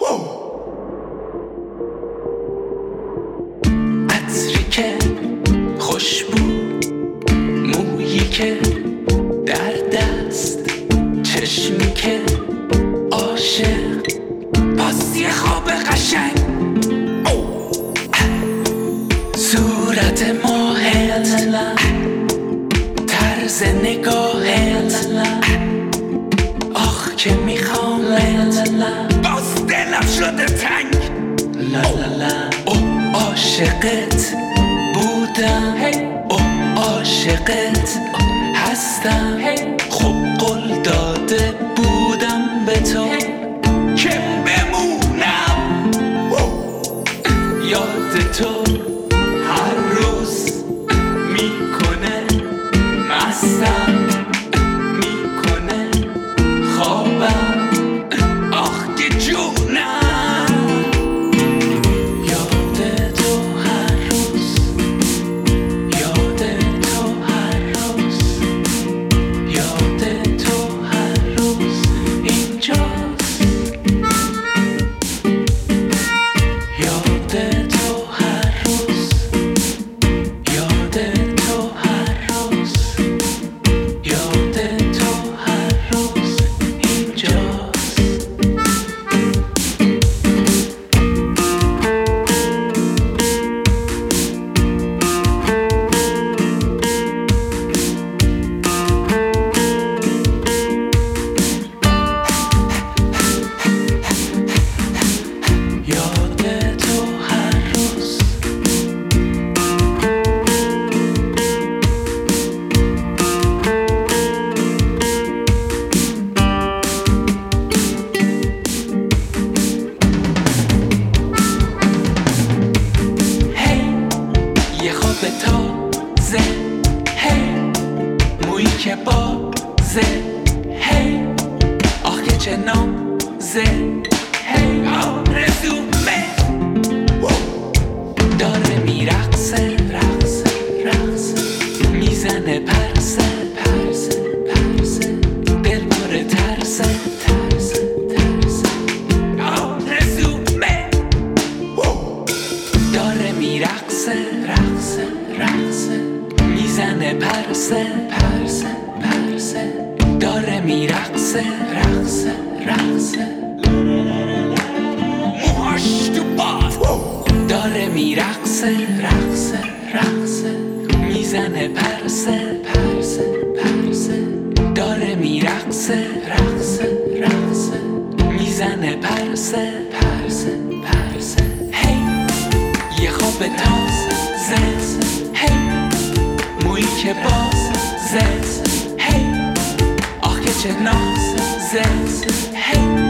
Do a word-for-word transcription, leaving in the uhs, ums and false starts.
عطری که خوشبو، مویی که در دست، چشمی که عاشق، پس یه خواب قشنگ، صورت ماهت، طرز نگاهت، آخ که میخوامت، باز دلم شده تنگ. لا لا لا او عاشقت بودم، او عاشقت هستم، خب قول داده بودم به تو که بمونم. یاد تو هر روز میکنه مستم، میکنه خوابم، آخ که جونم. یاد تو هر روز، یاد تو هر روز، یاد تو هر روز اینجاست. یاد تو هر روز، یاد تو هر روز، یاد تو هر روز اینجاست. یاد تو هر روز، هی یه خواب تازه، هی مویی که بازه، هی آخ که چه نازه، هی آرزومه داره میرقصه، رقصه رقصه، میزنه پرسه پرسه پرسه، دل پر ترسه ترسه ترسه، آرزومه داره میرقصه، رقصه رقصه، میزنه پرسه پرسه پرسه، داره میرقصه، رقصه رقصه، موهاش تو باد داره میرقصه، رقصه رقصه، میزنه پرسه پرسه پرسه، داره میرقصه، رقصه رقصه، میزنه پرسه پرسه پرسه، هی یه خواب تازه زز، هی مویی که باز زز، هی آخ که چه ناز زز، هی